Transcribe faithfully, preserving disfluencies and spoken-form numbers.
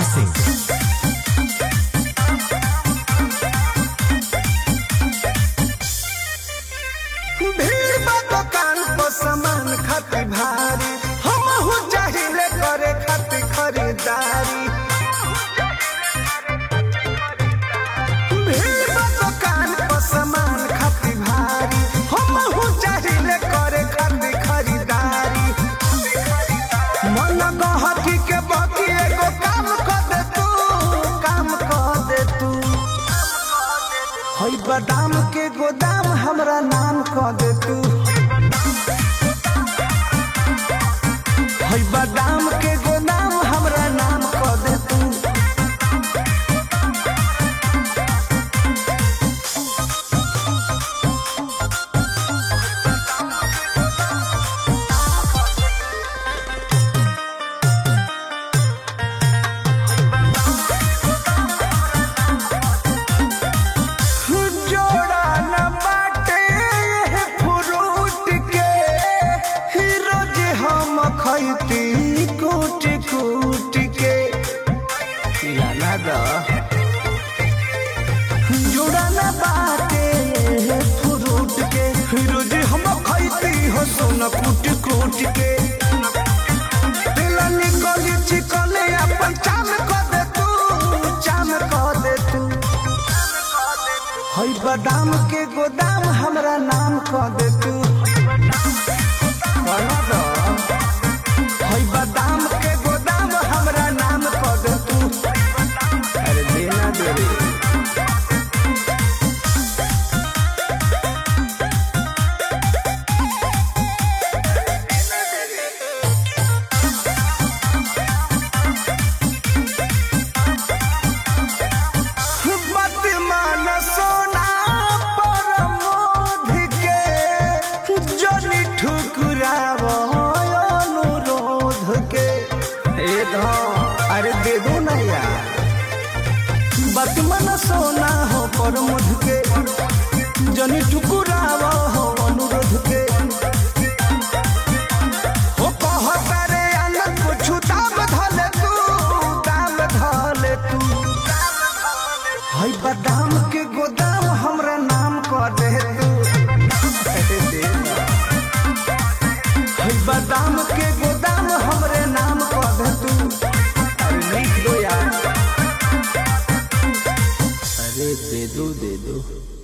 सिंह। भीड़ बा दुकान पर सामान खाती भारी, हम हो चाहिले करे खाती खरीदारी। भीड़ बा दुकान पर सामान खाती भारी, हम हो चाहिले करे खाती खरीदारी। मन गहकी के बाकी एगो काम कर दे तू, काम कर दे तू। हई बादाम के गोदाम हमरा नाम कह दे तू। हई बादाम के गोदाम हमरा नाम कह दे तू। जोड़ा न बाटे फ्रूट के, रोज हम खैती कूट कूट के। लाना दा जोड़ा न बाटे फ्रूट के, रोज हम खैती हो सोन कूट कूट के। दिल निकली चिकले अपन चाम कर दे तू, चाम कर दे तू। हई बादाम के गोदाम हमरा नाम कह दे तू। हई बादाम के गोदाम हमरा नाम कह दे तू। अरे देना दे रे। बदमान सोना पर मोध के, जनी ठुकरावो अनुरोध के। ए धो अरे दे दो ना यार। बदमान सोना हो पर मोध के, जनी ठुकरावो हो अनुरोध के। हो कहता रे अनंत कुछ दाम धले तू, दाम धले तू। हई बादाम के गोदाम हमरा नाम कह दे तू। हई बादाम के गोदाम हमरे नाम कह दे तू। अरे लिख दो यार। अरे दे दो दे दो।